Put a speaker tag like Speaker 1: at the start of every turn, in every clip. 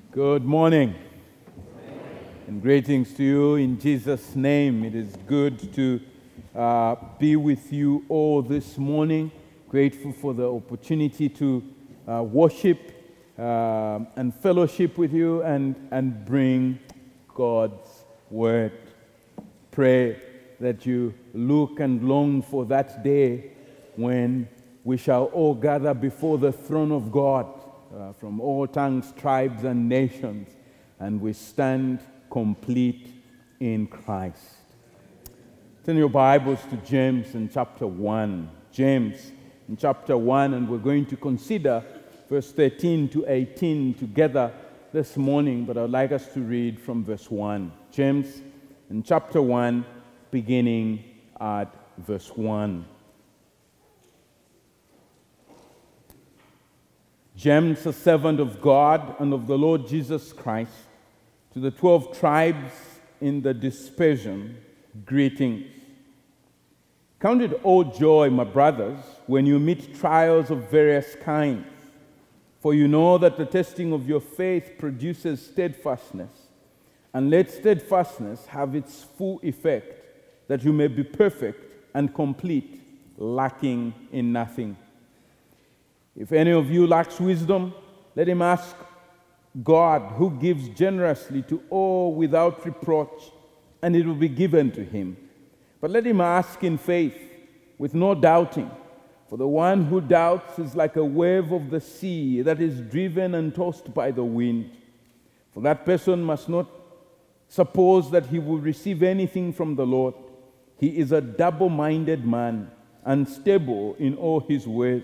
Speaker 1: Good morning and greetings to you in Jesus' name. It is good to be with you all this morning. Grateful for the opportunity to worship and fellowship with you and bring God's word. Pray that you look and long for that day when we shall all gather before the throne of God from all tongues, tribes, and nations, and we stand complete in Christ. Turn your Bibles to James in chapter 1. James in chapter 1, and we're going to consider verse 13 to 18 together this morning, but I'd like us to read from verse 1. James in chapter 1, beginning at verse 1. James, a servant of God and of the Lord Jesus Christ, to the 12 tribes in the dispersion, greetings. Count it all joy, my brothers, when you meet trials of various kinds, for you know that the testing of your faith produces steadfastness, and let steadfastness have its full effect, that you may be perfect and complete, lacking in nothing. If any of you lacks wisdom, let him ask God, who gives generously to all without reproach, and it will be given to him. But let him ask in faith, with no doubting. For the one who doubts is like a wave of the sea that is driven and tossed by the wind. For that person must not suppose that he will receive anything from the Lord. He is a double-minded man, unstable in all his ways.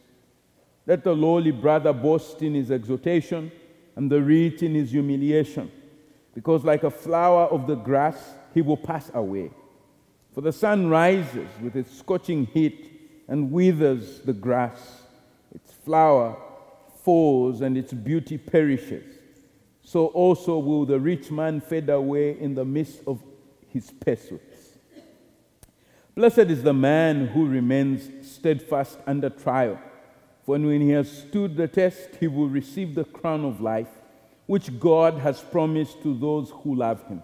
Speaker 1: Let the lowly brother boast in his exhortation, and the rich in his humiliation, because like a flower of the grass, he will pass away. For the sun rises with its scorching heat and withers the grass. Its flower falls and its beauty perishes. So also will the rich man fade away in the midst of his pursuits. Blessed is the man who remains steadfast under trial. For when he has stood the test, he will receive the crown of life, which God has promised to those who love him.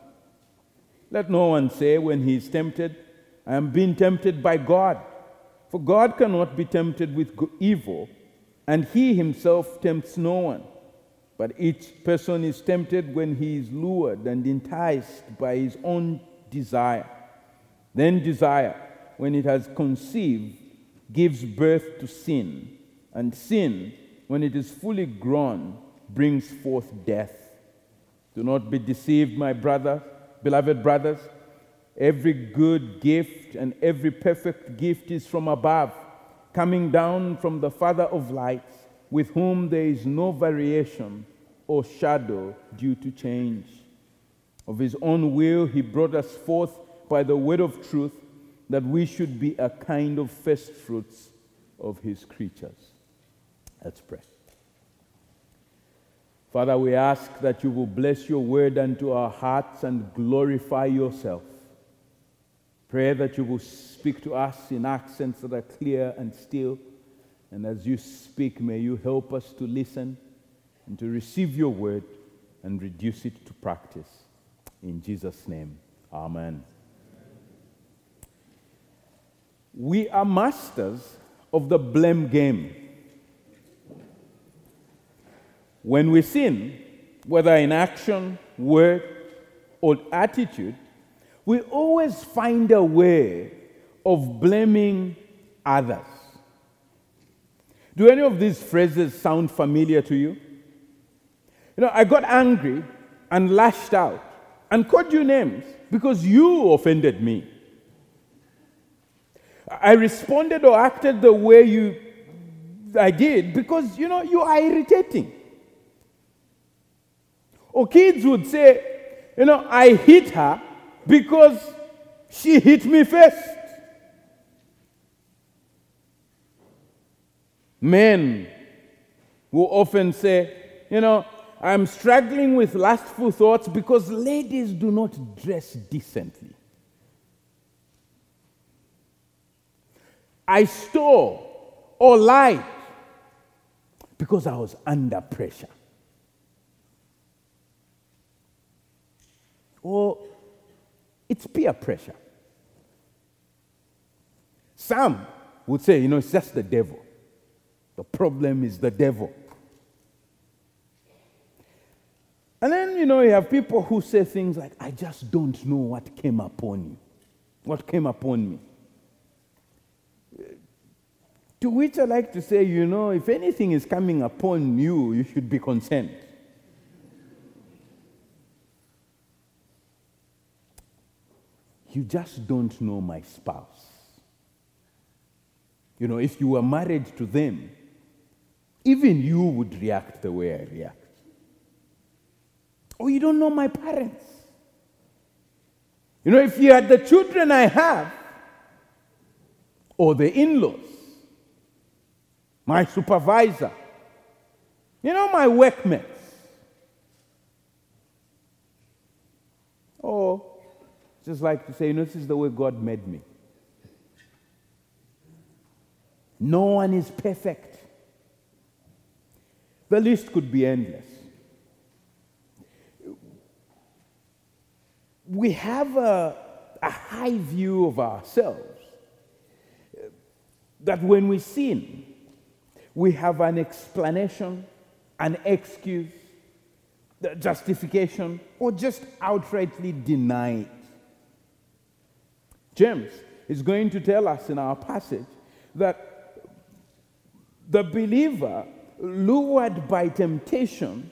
Speaker 1: Let no one say when he is tempted, I am being tempted by God. For God cannot be tempted with evil, and he himself tempts no one. But each person is tempted when he is lured and enticed by his own desire. Then desire, when it has conceived, gives birth to sin. And sin, when it is fully grown, brings forth death. Do not be deceived, my beloved brothers. Every good gift and every perfect gift is from above, coming down from the Father of lights, with whom there is no variation or shadow due to change. Of his own will he brought us forth by the word of truth, that we should be a kind of first fruits of his creatures. Let's pray. Father, we ask that you will bless your word unto our hearts and glorify yourself. Pray that you will speak to us in accents that are clear and still. And as you speak, may you help us to listen and to receive your word and reduce it to practice. In Jesus' name, amen. We are masters of the blame game. When we sin, whether in action, word, or attitude, we always find a way of blaming others. Do any of these phrases sound familiar to you? I got angry and lashed out and called you names because you offended me. I responded or acted the way I did because, you are irritating. Or kids would say, I hit her because she hit me first. Men will often say, I'm struggling with lustful thoughts because ladies do not dress decently. I stole or lied because I was under pressure. or it's peer pressure. Some would say, it's just the devil. The problem is the devil. And then, you have people who say things like, I just don't know what came upon you. What came upon me. To which I like to say, if anything is coming upon you, you should be concerned. You just don't know my spouse. If you were married to them, even you would react the way I react. Or you don't know my parents. If you had the children I have, or the in-laws, my supervisor, my workmates, or just like to say, this is the way God made me. No one is perfect. The list could be endless. We have a high view of ourselves that when we sin, we have an explanation, an excuse, justification, or just outrightly deny it. James is going to tell us in our passage that the believer, lured by temptation,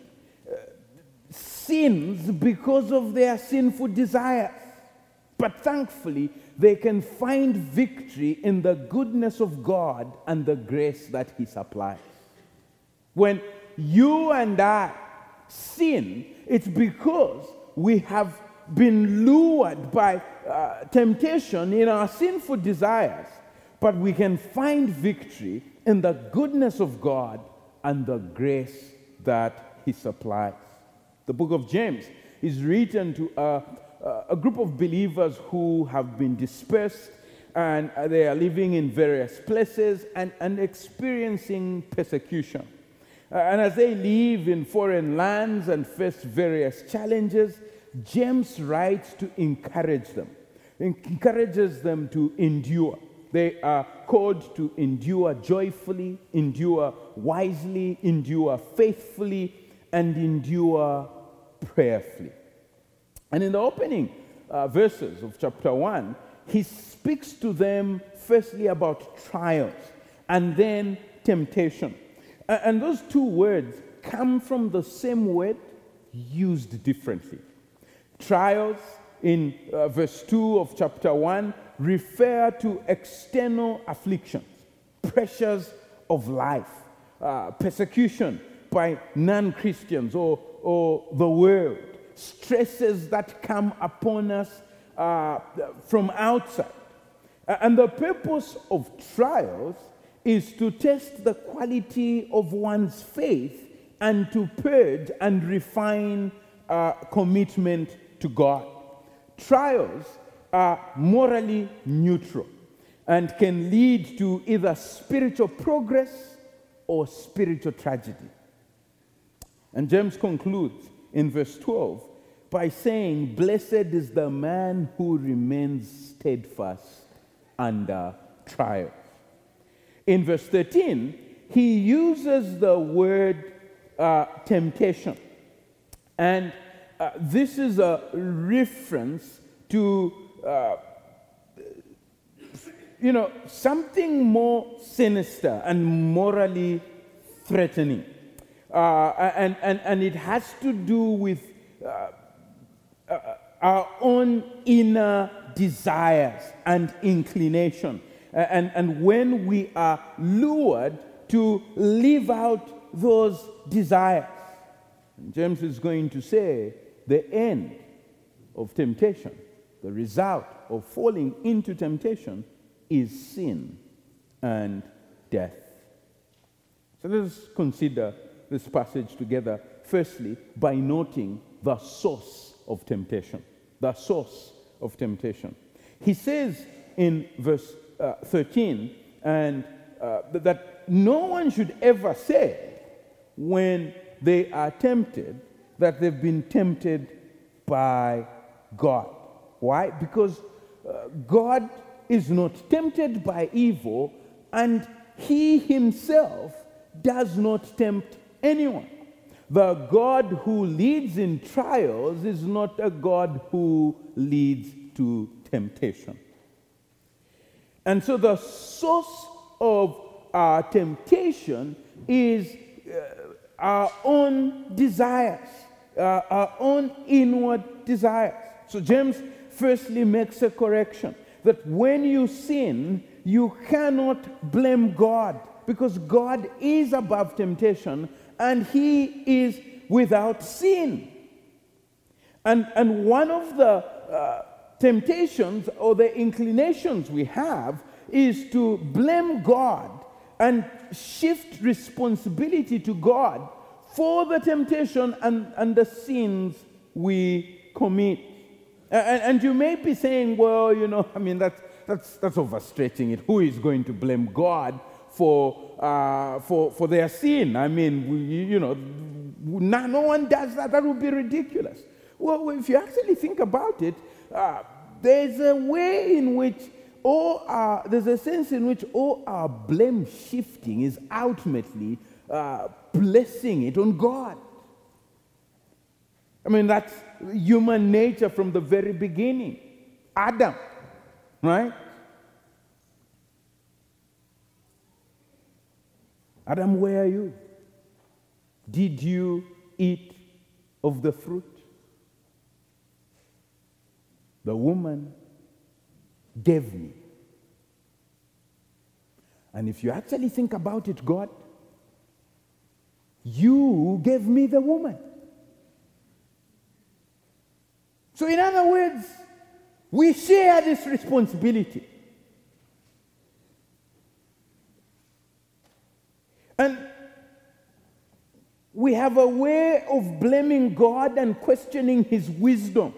Speaker 1: sins because of their sinful desires. But thankfully, they can find victory in the goodness of God and the grace that He supplies. When you and I sin, it's because we have been lured by temptation in our sinful desires. But we can find victory in the goodness of God and the grace that He supplies. The book of James is written to a group of believers who have been dispersed and they are living in various places and experiencing persecution. And as they live in foreign lands and face various challenges, James writes to encourage them, encourages them to endure. They are called to endure joyfully, endure wisely, endure faithfully, and endure prayerfully. And in the opening verses of chapter 1, he speaks to them firstly about trials and then temptation. And those two words come from the same word used differently. Trials in verse 2 of chapter 1 refer to external afflictions, pressures of life, persecution by non-Christians or the world, stresses that come upon us from outside. And the purpose of trials is to test the quality of one's faith and to purge and refine commitment to God. Trials are morally neutral and can lead to either spiritual progress or spiritual tragedy. And James concludes in verse 12 by saying, "Blessed is the man who remains steadfast under trials." In verse 13, he uses the word temptation. And this is a reference to something more sinister and morally threatening. And it has to do with our own inner desires and inclination. And when we are lured to live out those desires. And James is going to say the end of temptation, the result of falling into temptation is sin and death. So let us consider this passage together, firstly, by noting the source of temptation. The source of temptation. He says in verse 13, and that no one should ever say when they are tempted that they've been tempted by God. Why? Because God is not tempted by evil, and he himself does not tempt anyone. The God who leads in trials is not a God who leads to temptation. And so the source of our temptation is our own desires, our own inward desires. So James firstly makes a correction that when you sin, you cannot blame God, because God is above temptation and he is without sin. And one of the temptations or the inclinations we have is to blame God and shift responsibility to God for the temptation and the sins we commit. And you may be saying, well, that's overstretching it. Who is going to blame God for their sin? No one does that. That would be ridiculous. Well, if you actually think about it, there's a way in which there's a sense in which all our blame shifting is ultimately placing it on God. That's human nature from the very beginning. Adam, right? Adam, where are you? Did you eat of the fruit? The woman gave me. And if you actually think about it, God, you gave me the woman. So in other words, we share this responsibility. And we have a way of blaming God and questioning his wisdom.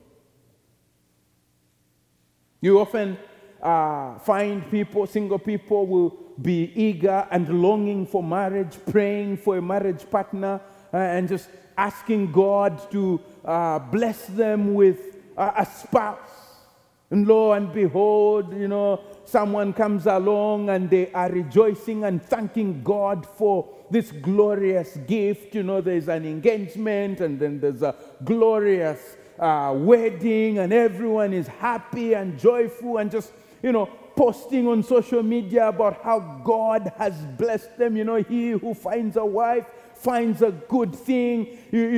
Speaker 1: You often find single people will be eager and longing for marriage, praying for a marriage partner, and just asking God to bless them with a spouse. And lo and behold, someone comes along and they are rejoicing and thanking God for this glorious gift. There's an engagement and then there's a glorious wedding, and everyone is happy and joyful and just, posting on social media about how God has blessed them. He who finds a wife finds a good thing,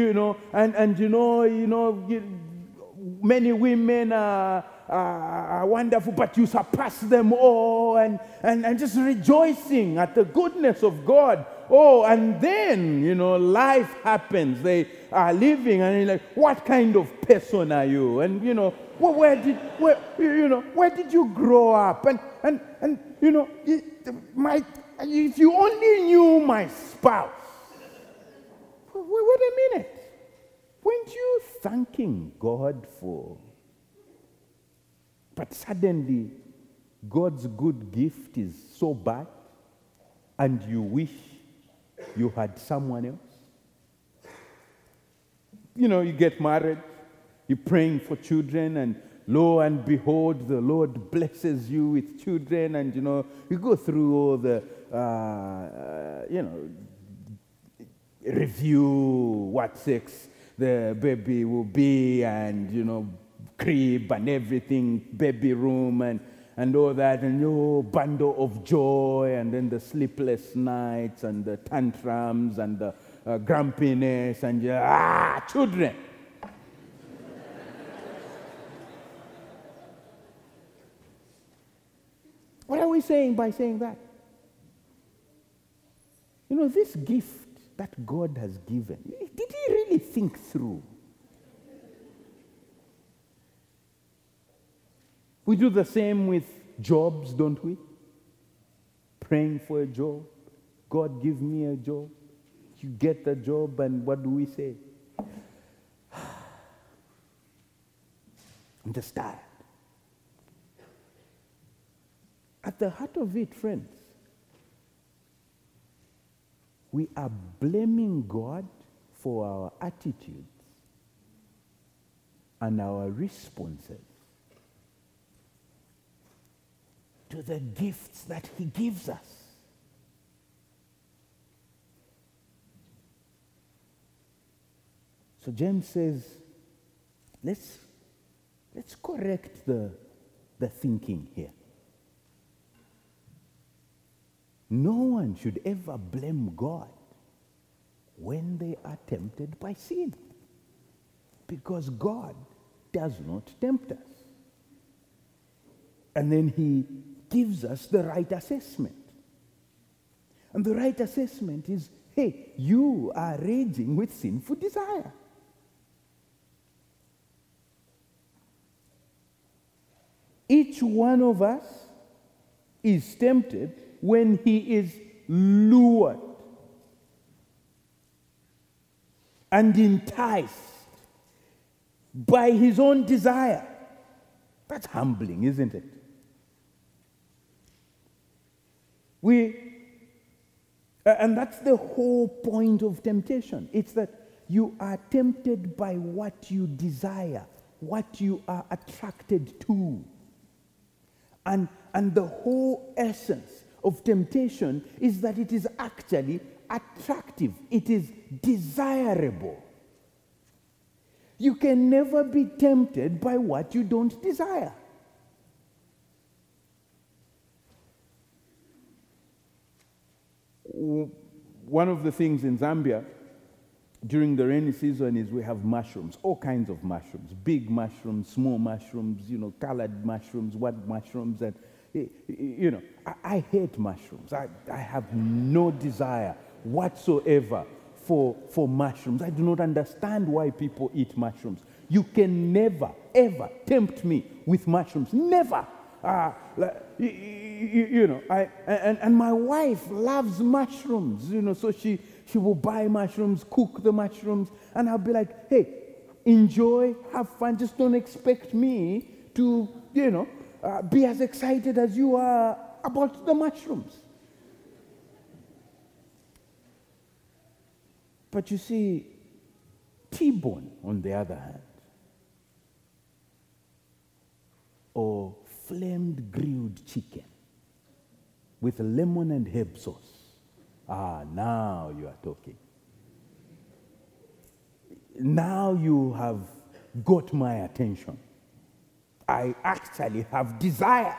Speaker 1: many women are wonderful, but you surpass them all, and just rejoicing at the goodness of God. Oh, and then, life happens. They are living, and you're like, what kind of person are you? And, where did you grow up? And if you only knew my spouse. Wait a minute. Weren't you thanking God for? But suddenly, God's good gift is so bad, and you wish you had someone else. You get married, you're praying for children, and lo and behold, the Lord blesses you with children, and you go through all the review what sex the baby will be, and crib and everything, baby room and all that, and bundle of joy, and then the sleepless nights and the tantrums and the grumpiness and children. What are we saying by saying that? This gift that God has given, did he really think through? We do the same with jobs, don't we? Praying for a job. God, give me a job. You get the job, and what do we say? I'm just tired. At the heart of it, friends, we are blaming God for our attitudes and our responses to the gifts that he gives us. So James says, let's correct the thinking here. No one should ever blame God when they are tempted by sin, because God does not tempt us. And then he gives us the right assessment. And the right assessment is, hey, you are raging with sinful desire. Each one of us is tempted when he is lured and enticed by his own desire. That's humbling, isn't it? And that's the whole point of temptation. It's that you are tempted by what you desire, what you are attracted to. And the whole essence of temptation is that it is actually attractive. It is desirable. You can never be tempted by what you don't desire. One of the things in Zambia during the rainy season is we have mushrooms, all kinds of mushrooms, big mushrooms, small mushrooms, colored mushrooms, white mushrooms, and I hate mushrooms. I have no desire whatsoever for mushrooms. I do not understand why people eat mushrooms. You can never, ever tempt me with mushrooms. Never. And my wife loves mushrooms, so she will buy mushrooms, cook the mushrooms, and I'll be like, hey, enjoy, have fun, just don't expect me to, be as excited as you are about the mushrooms. But you see, T-bone, on the other hand, or flamed grilled chicken with lemon and herb sauce. Now you are talking. Now you have got my attention. I actually have desire.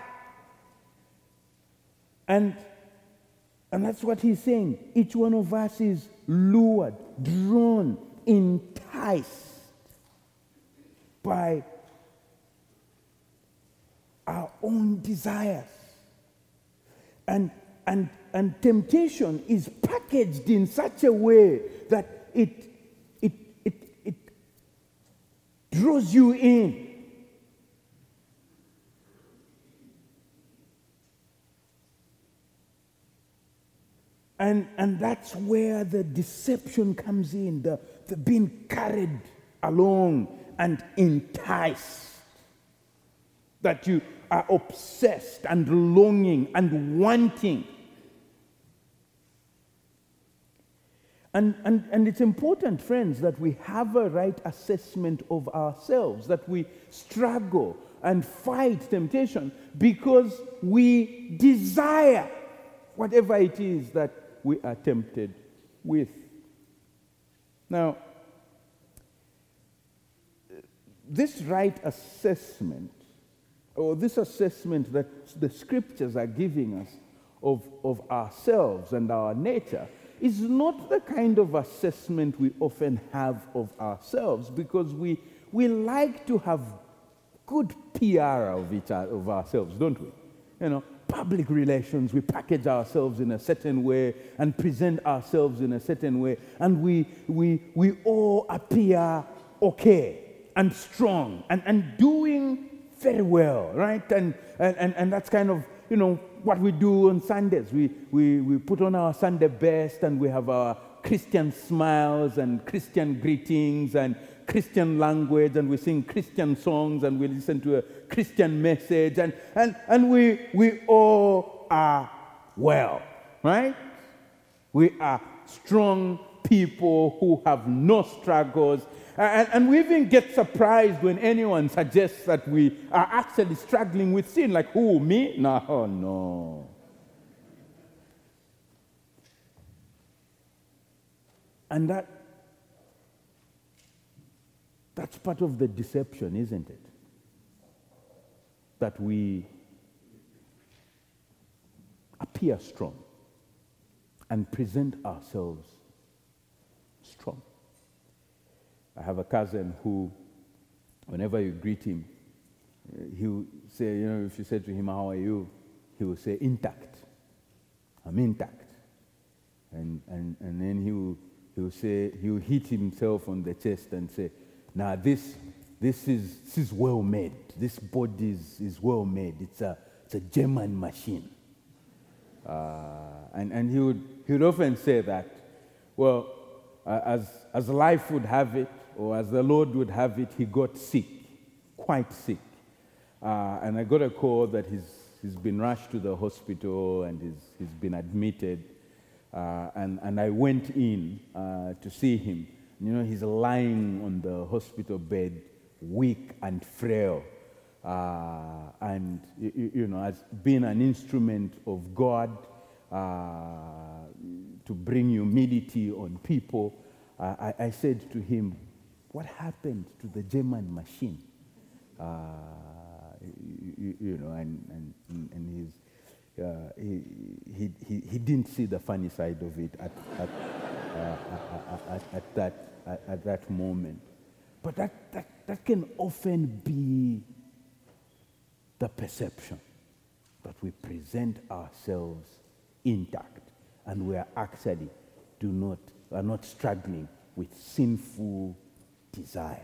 Speaker 1: And that's what he's saying. Each one of us is lured, drawn, enticed by our own desires. And temptation is packaged in such a way that it draws you in. And that's where the deception comes in, the being carried along and enticed. That you are obsessed and longing and wanting. And it's important, friends, that we have a right assessment of ourselves, that we struggle and fight temptation because we desire whatever it is that we are tempted with. Now, this right assessment, or this assessment that the scriptures are giving us of ourselves and our nature, is not the kind of assessment we often have of ourselves, because we like to have good PR of ourselves, don't we? Public relations, we package ourselves in a certain way and present ourselves in a certain way, and we all appear okay and strong and doing very well, right? And that's kind of, what we do on Sundays. We put on our Sunday best, and we have our Christian smiles and Christian greetings and Christian language, and we sing Christian songs, and we listen to a Christian message, and we all are well, right? We are strong people who have no struggles. And we even get surprised when anyone suggests that we are actually struggling with sin. Like, who, me? No, no. And that's part of the deception, isn't it? That we appear strong and present ourselves strong. I have a cousin who, whenever you greet him, he'll say, if you say to him, how are you? He will say, intact. I'm intact. And then he'll hit himself on the chest and say, now this is well made. This body is well made. It's a German machine. And he would often say that, well, as life would have it, or as the Lord would have it, he got sick, quite sick. And I got a call that he's been rushed to the hospital and he's been admitted. And I went in to see him. He's lying on the hospital bed, weak and frail. And has been an instrument of God to bring humility on people. I said to him, what happened to the German machine? And he didn't see the funny side of it at that moment. But that can often be the perception, that we present ourselves intact and we are actually are not struggling with sinful desires.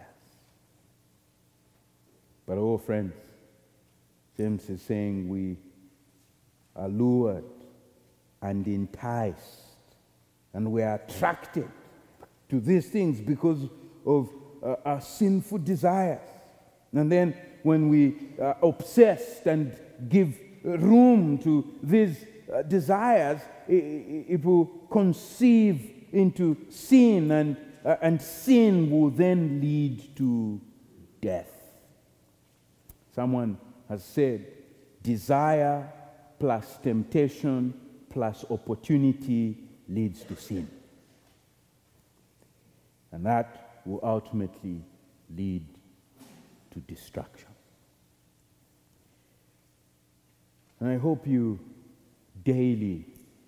Speaker 1: But oh friends, James is saying we are lured and enticed and we are attracted to these things because of our sinful desires. And then when we are obsessed and give room to these desires, it will conceive into sin, and sin will then lead to death. Someone has said, desire plus temptation plus opportunity leads to sin. And that will ultimately lead to destruction. And I hope you daily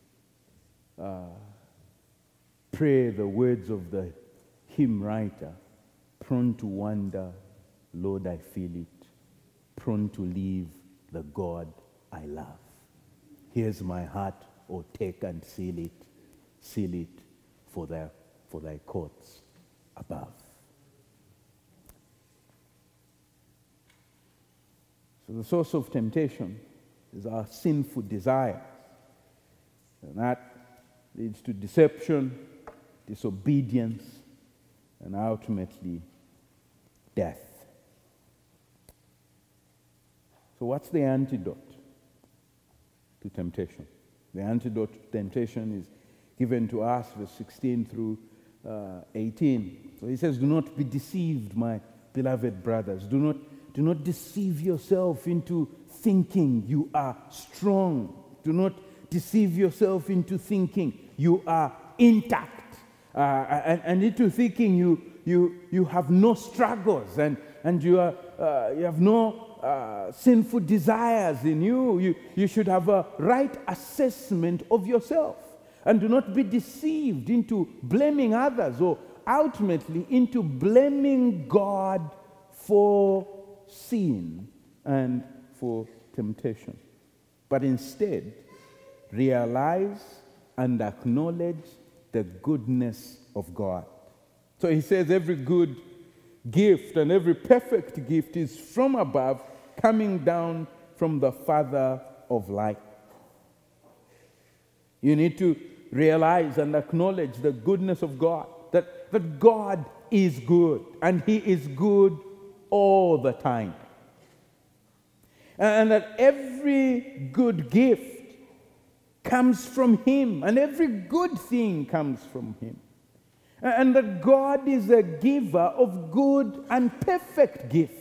Speaker 1: pray the words of the hymn writer, prone to wander, Lord, I feel it, prone to leave the God I love. Here's my heart, oh, take and seal it for thy courts above. So the source of temptation is our sinful desires. And that leads to deception, disobedience, and ultimately death. So what's the antidote to temptation? The antidote to temptation is given to us, verse 16 through 18. So he says, do not be deceived, my beloved brothers. Do not deceive yourself into thinking you are strong. Do not deceive yourself into thinking you are intact. And into thinking you have no struggles and you have no sinful desires in you. You should have a right assessment of yourself. And do not be deceived into blaming others or ultimately into blaming God for sin and for temptation. But instead, realize and acknowledge the goodness of God. So he says every good gift and every perfect gift is from above, coming down from the Father of light. You need to realize and acknowledge the goodness of God, that God is good, and he is good all the time. And that every good gift comes from him, and every good thing comes from him. and that God is a giver of good and perfect gifts.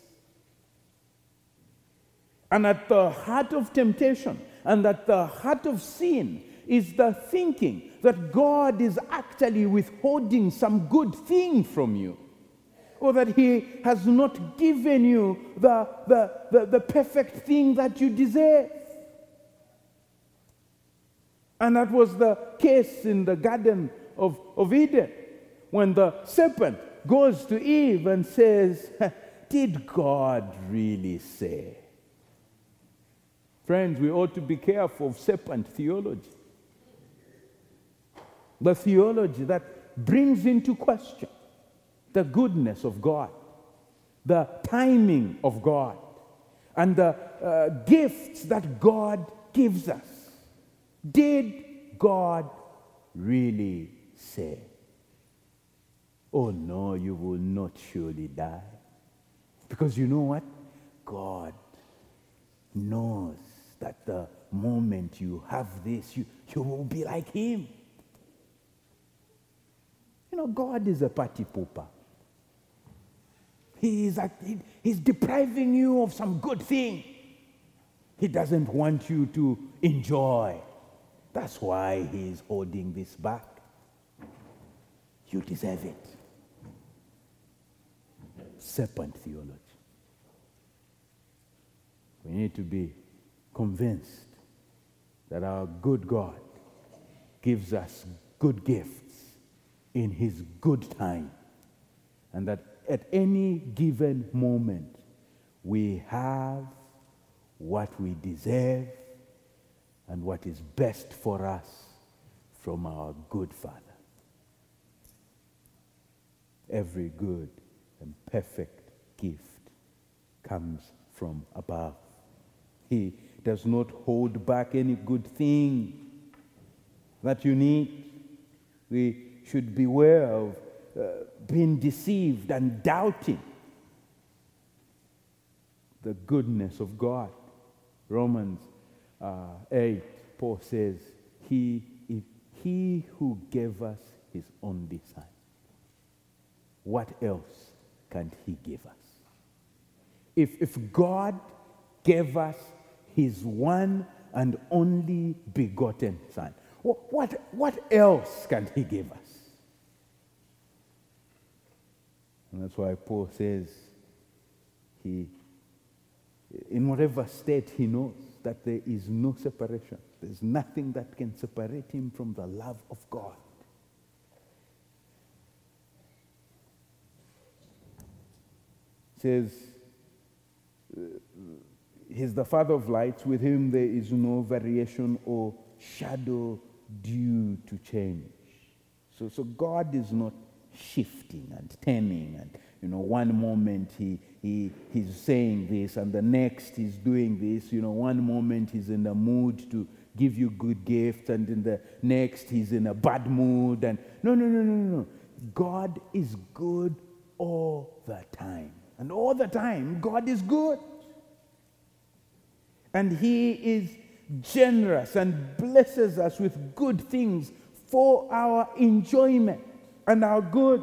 Speaker 1: And at the heart of temptation and at the heart of sin is the thinking that God is actually withholding some good thing from you, or that He has not given you the perfect thing that you deserve. And that was the case in the Garden of Eden, when the serpent goes to Eve and says, "Did God really say?" Friends, we ought to be careful of serpent theology. The theology that brings into question the goodness of God, the timing of God, and the gifts that God gives us. Did God really say? "Oh no, you will not surely die." Because you know what? God knows that the moment you have this, you will be like Him. You know, God is a party pooper. He's depriving you of some good thing. He doesn't want you to enjoy. That's why He's holding this back. You deserve it. Serpent theology. We need to be convinced that our good God gives us good gifts in His good time, and that at any given moment we have what we deserve and what is best for us from our good Father. Every good and perfect gift comes from above. He does not hold back any good thing that you need. We should beware of being deceived and doubting the goodness of God. Romans 8, Paul says, He who gave us His only Son, what else can He give us? If God gave us His one and only begotten Son, what else can He give us? And that's why Paul says, in whatever state he knows that there is no separation. There's nothing that can separate him from the love of God. It says, He's the Father of lights, with Him there is no variation or shadow due to change. So God is not shifting and turning, and one moment he's saying this, and the next he's doing this. One moment he's in the mood to give you good gifts, and in the next he's in a bad mood. And no. God is good all the time, and all the time God is good, and He is generous and blesses us with good things for our enjoyment and our good.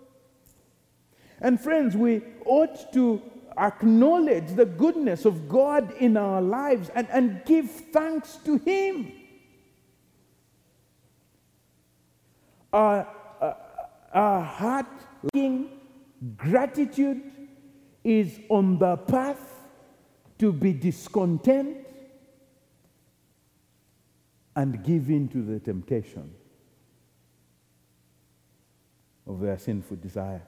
Speaker 1: And friends, we ought to acknowledge the goodness of God in our lives and give thanks to Him. Our heart-looking gratitude is on the path to be discontent and give in to the temptation of their sinful desires.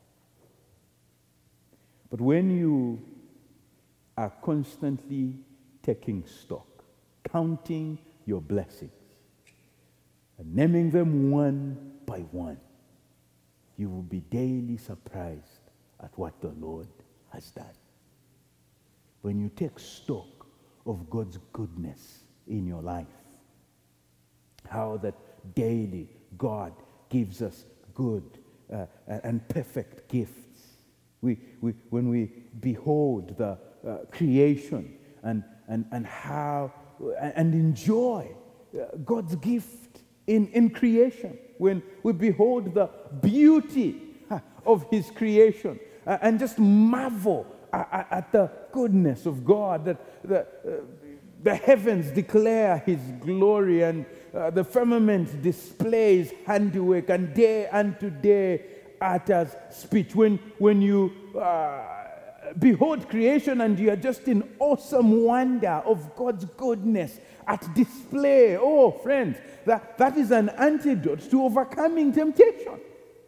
Speaker 1: But when you are constantly taking stock, counting your blessings, and naming them one by one, you will be daily surprised at what the Lord has done. When you take stock of God's goodness in your life, how that daily God gives us good and perfect gifts. When we behold the creation and how and enjoy God's gift in creation, when we behold the beauty of his creation and just marvel at the goodness of God, that the heavens declare his glory, and the firmament displays handiwork, and day unto day utters speech. When you behold creation and you are just in awesome wonder of God's goodness at display, oh friends, that is an antidote to overcoming temptation.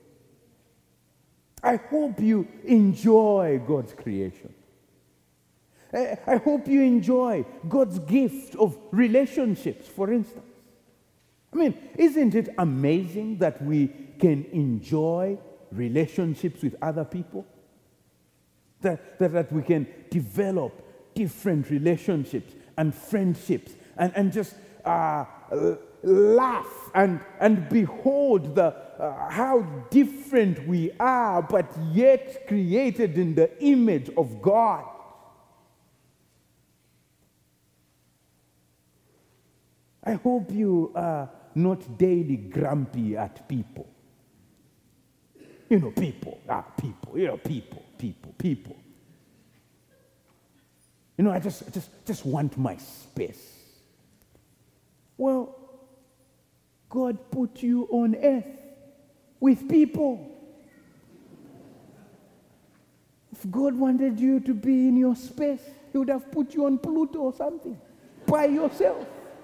Speaker 1: I hope you enjoy God's creation. I hope you enjoy God's gift of relationships, for instance. I mean, isn't it amazing that we can enjoy relationships with other people? That we can develop different relationships and friendships and just laugh and behold how different we are, but yet created in the image of God. I hope you are not daily grumpy at people. You know, people. You know, I just want my space. Well, God put you on earth with people. If God wanted you to be in your space, he would have put you on Pluto or something by yourself.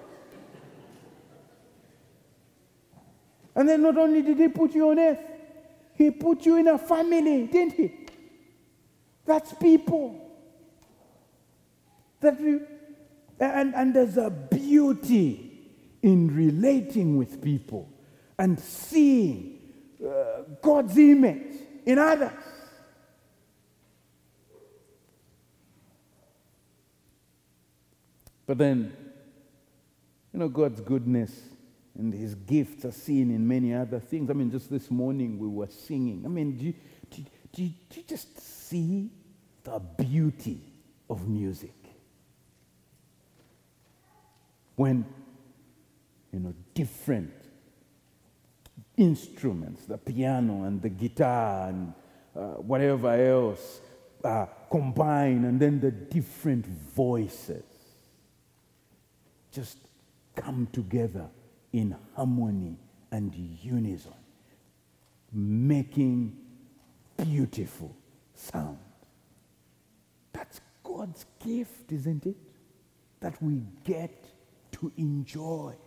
Speaker 1: And then not only did he put you on earth, he put you in a family, didn't he? That's people. And there's a beauty in relating with people and seeing God's image in others. But then, you know, God's goodness and his gifts are seen in many other things. I mean, just this morning we were singing. I mean, do you just see the beauty of music? When, you know, different instruments, the piano and the guitar and whatever else, combine, and then the different voices just come together in harmony and unison, making beautiful sound. That's God's gift, isn't it? That we get to enjoy.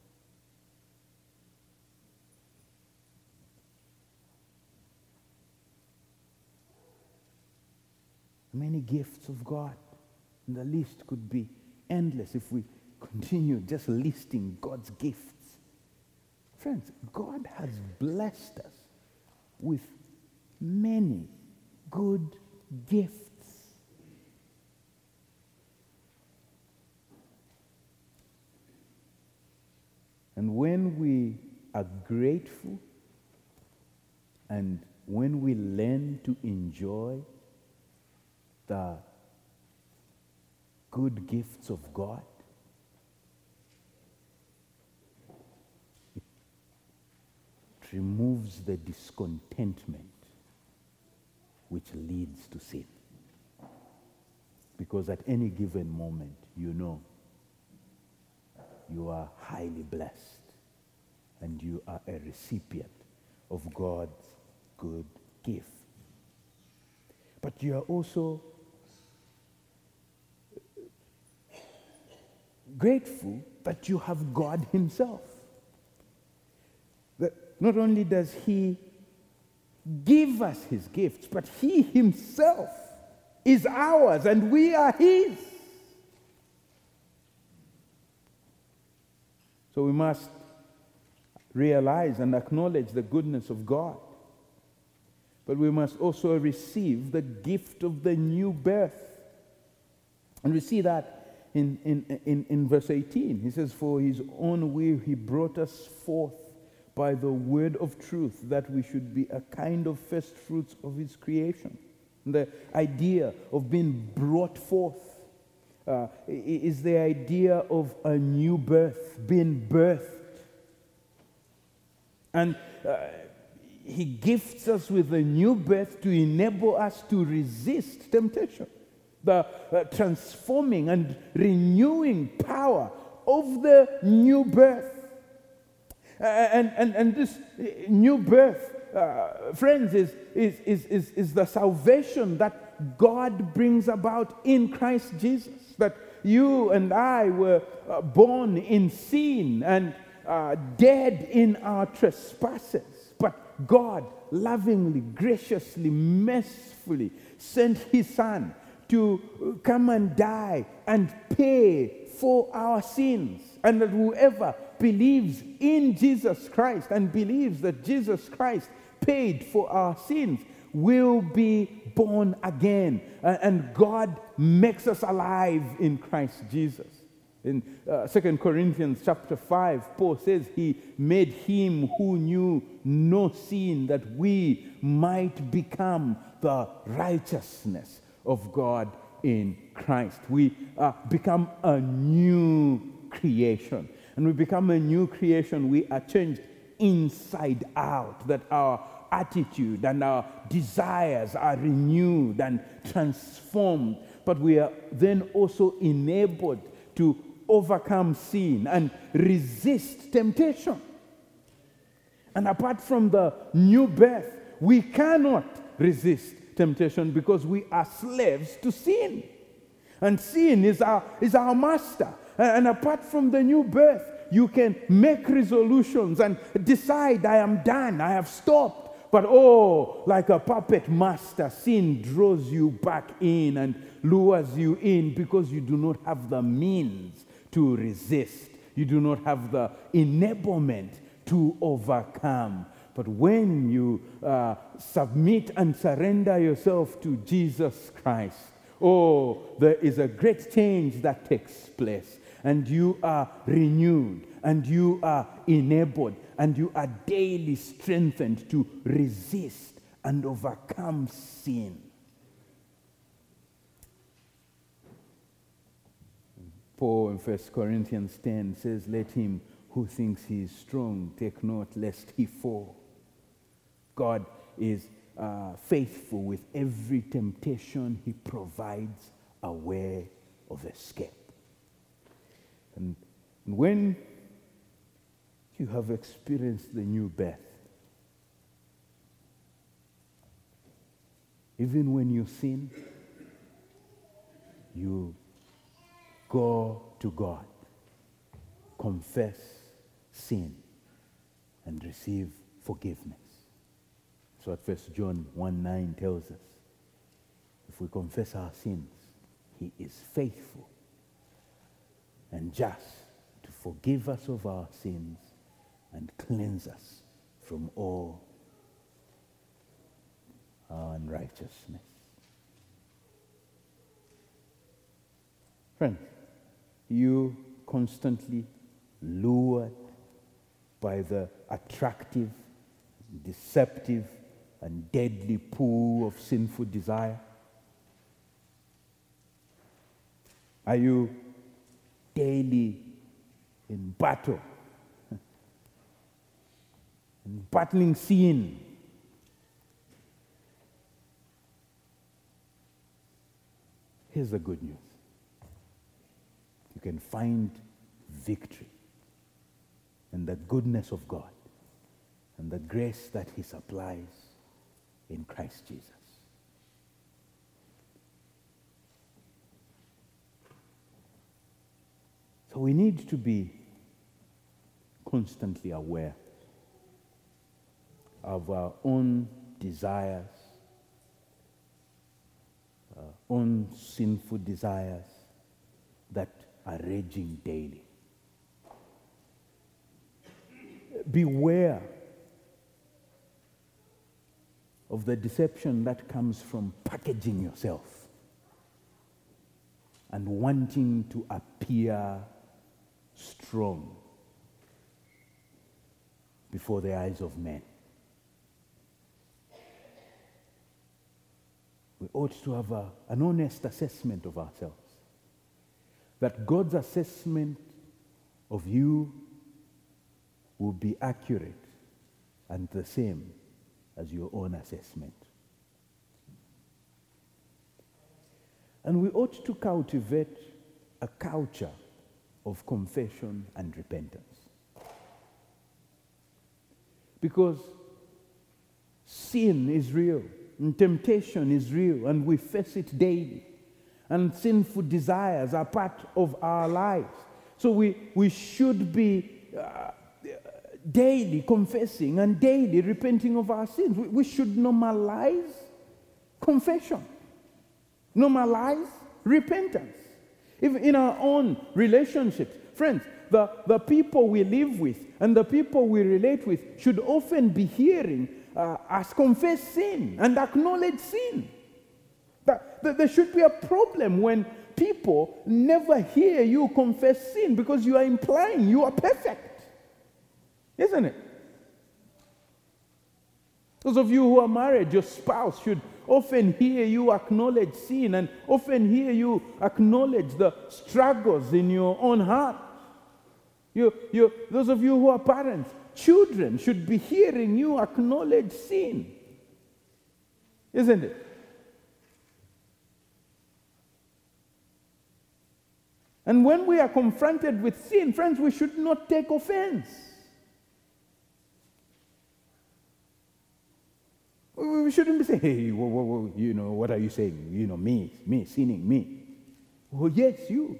Speaker 1: Many gifts of God, and the list could be endless if we continue just listing God's gifts. Friends, God has blessed us with many good gifts. And when we are grateful and when we learn to enjoy the good gifts of God, removes the discontentment which leads to sin. Because at any given moment, you know, you are highly blessed and you are a recipient of God's good gift. But you are also grateful that you have God himself. That not only does he give us his gifts, but he himself is ours and we are his. So we must realize and acknowledge the goodness of God. But we must also receive the gift of the new birth. And we see that in verse 18. He says, "For his own will he brought us forth by the word of truth, that we should be a kind of first fruits of his creation." The idea of being brought forth is the idea of a new birth, being birthed. And he gifts us with a new birth to enable us to resist temptation. The transforming and renewing power of the new birth. And this new birth, friends, is the salvation that God brings about in Christ Jesus. That you and I were born in sin and dead in our trespasses. But God lovingly, graciously, mercifully sent his Son to come and die and pay for our sins. And that whoever believes in Jesus Christ and believes that Jesus Christ paid for our sins will be born again. And God makes us alive in Christ Jesus. In 2 Corinthians chapter 5, Paul says he made him who knew no sin that we might become the righteousness of God in Christ. We become a new creation. And we become a new creation. We are changed inside out. That our attitude and our desires are renewed and transformed. But we are then also enabled to overcome sin and resist temptation. And apart from the new birth, we cannot resist temptation because we are slaves to sin. And sin is our master. And apart from the new birth, you can make resolutions and decide, I am done, I have stopped. But like a puppet master, sin draws you back in and lures you in because you do not have the means to resist. You do not have the enablement to overcome. But when you submit and surrender yourself to Jesus Christ, there is a great change that takes place. And you are renewed, and you are enabled, and you are daily strengthened to resist and overcome sin. Paul in 1 Corinthians 10 says, let him who thinks he is strong take note lest he fall. God is faithful with every temptation. He provides a way of escape. And when you have experienced the new birth, even when you sin, you go to God, confess sin, and receive forgiveness. So what 1 John 1:9 tells us. If we confess our sins, he is faithful and just to forgive us of our sins and cleanse us from all our unrighteousness. Friends, you constantly lured by the attractive, deceptive, and deadly pool of sinful desire? Are you daily in battle, in battling sin? Here's the good news. You can find victory in the goodness of God and the grace that he supplies in Christ Jesus. So we need to be constantly aware of our own desires, our own sinful desires that are raging daily. Beware of the deception that comes from packaging yourself and wanting to appear strong before the eyes of men. We ought to have an honest assessment of ourselves. That God's assessment of you will be accurate and the same as your own assessment. And we ought to cultivate a culture of confession and repentance. Because sin is real, and temptation is real, and we face it daily. And sinful desires are part of our lives. So we should be daily confessing and daily repenting of our sins. We should normalize confession, normalize repentance. Even in our own relationships, friends, the people we live with and the people we relate with should often be hearing us confess sin and acknowledge sin. There should be a problem when people never hear you confess sin, because you are implying you are perfect. Isn't it? Those of you who are married, your spouse should often hear you acknowledge sin and often hear you acknowledge the struggles in your own heart. Those of you who are parents, children should be hearing you acknowledge sin. Isn't it? And when we are confronted with sin, friends, we should not take offense. We shouldn't be saying, hey, what are you saying? Me, sinning, me. Well, yes, you.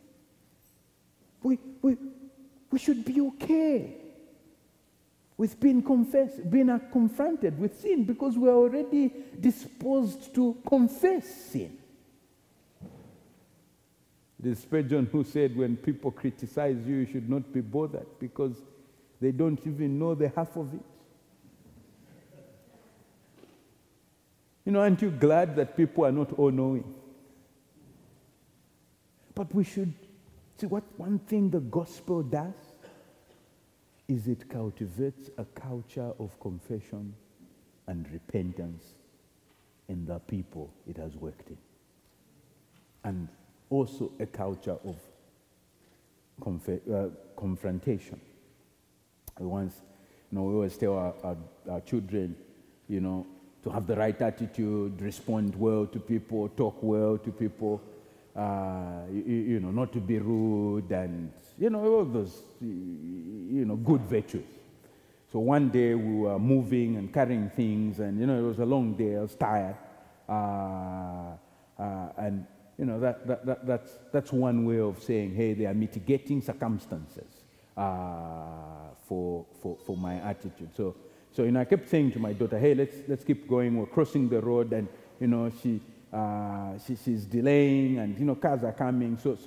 Speaker 1: We should be okay with being confronted with sin, because we're already disposed to confess sin. It is Spurgeon who said, when people criticize you, you should not be bothered, because they don't even know the half of it. Aren't you glad that people are not all-knowing? But we should see what one thing the gospel does is it cultivates a culture of confession and repentance in the people it has worked in. And also a culture of confrontation. We always tell our children, to have the right attitude, respond well to people, talk well to people, not to be rude, and, all those, good virtues. So one day we were moving and carrying things, and, it was a long day, I was tired. And, that's one way of saying, hey, there are mitigating circumstances for my attitude. So I kept saying to my daughter, hey, let's keep going. We're crossing the road, and she's delaying, and cars are coming. So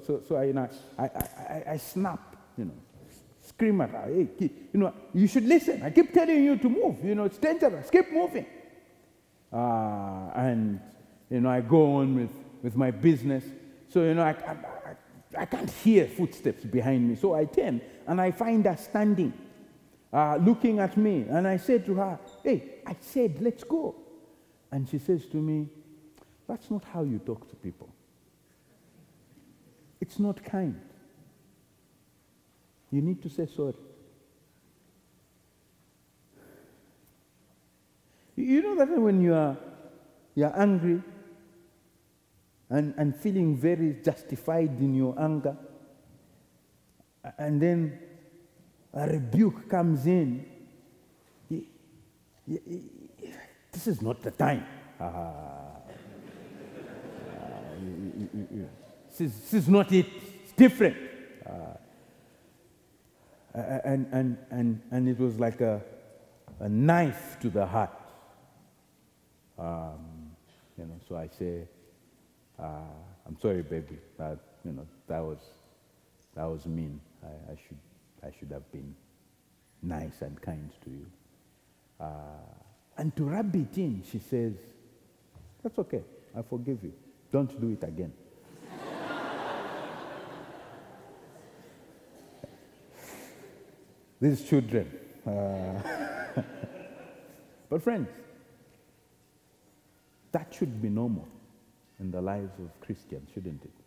Speaker 1: I snap, scream at her, hey, you should listen. I keep telling you to move. It's dangerous. Keep moving. And I go on with my business. So I can't hear footsteps behind me. So I turn and I find her standing, looking at me. And I said to her, hey, I said, let's go. And she says to me, that's not how you talk to people. It's not kind. You need to say sorry. You know that when you're angry and feeling very justified in your anger, and then a rebuke comes in, this is not the time. This is not it. It's different. And it was like a knife to the heart. So I say, I'm sorry, baby. That was mean. I should have been nice and kind to you. And to rub it in, she says, that's okay. I forgive you. Don't do it again. These children. But friends, that should be normal in the lives of Christians, shouldn't it?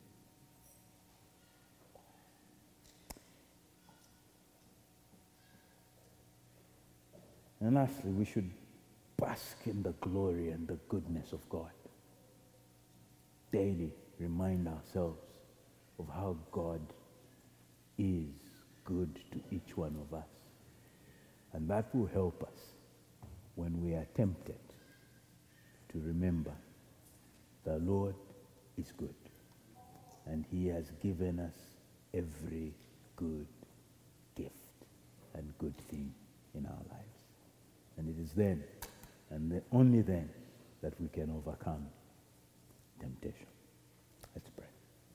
Speaker 1: And lastly, we should bask in the glory and the goodness of God. Daily remind ourselves of how God is good to each one of us. And that will help us when we are tempted to remember the Lord is good, and He has given us every good gift and good thing in our lives. And it is then, and only then, that we can overcome temptation. Let's pray.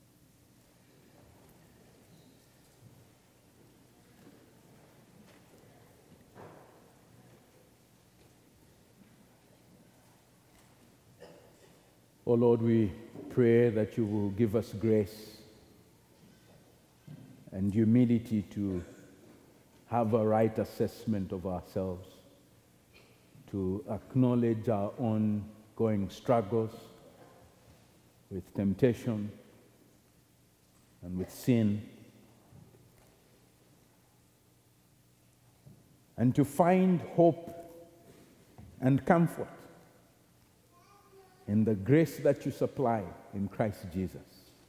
Speaker 1: Oh Lord, we pray that you will give us grace and humility to have a right assessment of ourselves, to acknowledge our ongoing struggles with temptation and with sin, and to find hope and comfort in the grace that you supply in Christ Jesus,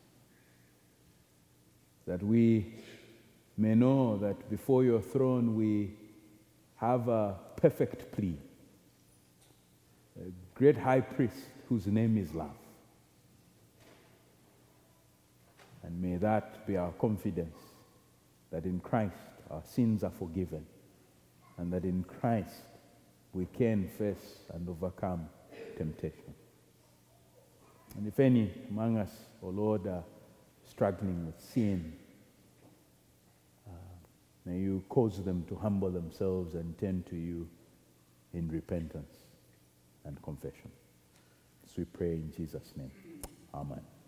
Speaker 1: that we may know that before your throne we have a perfect plea, a great high priest whose name is love. And may that be our confidence, that in Christ our sins are forgiven, and that in Christ we can face and overcome temptation. And if any among us, O Lord, are struggling with sin, may you cause them to humble themselves and turn to you in repentance and confession. So we pray in Jesus' name. Amen.